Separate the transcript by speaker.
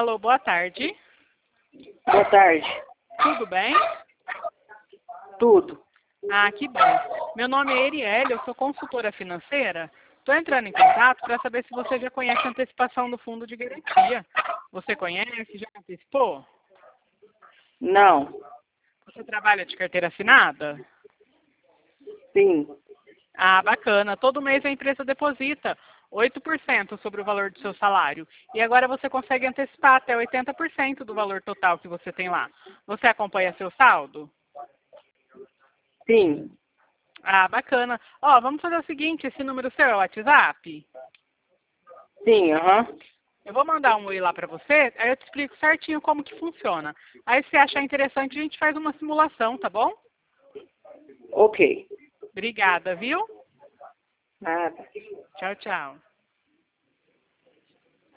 Speaker 1: Alô, boa tarde.
Speaker 2: Boa tarde.
Speaker 1: Tudo bem?
Speaker 2: Tudo.
Speaker 1: Ah, que bom. Meu nome é Erielle, eu sou consultora financeira. Estou entrando em contato para saber se você já conhece a antecipação do fundo de garantia. Você conhece? Já antecipou?
Speaker 2: Não.
Speaker 1: Você trabalha de carteira assinada?
Speaker 2: Sim.
Speaker 1: Ah, bacana. Todo mês a empresa deposita 8% sobre o valor do seu salário. E agora você consegue antecipar até 80% do valor total que você tem lá. Você acompanha seu saldo?
Speaker 2: Sim.
Speaker 1: Ah, bacana. Ó, vamos fazer o seguinte, esse número seu é o WhatsApp?
Speaker 2: Sim, aham.
Speaker 1: Eu vou mandar um oi lá para você, aí eu te explico certinho como que funciona. Aí se achar interessante, a gente faz uma simulação, tá bom?
Speaker 2: Ok.
Speaker 1: Obrigada, viu?
Speaker 2: Nada.
Speaker 1: Tchau, tchau.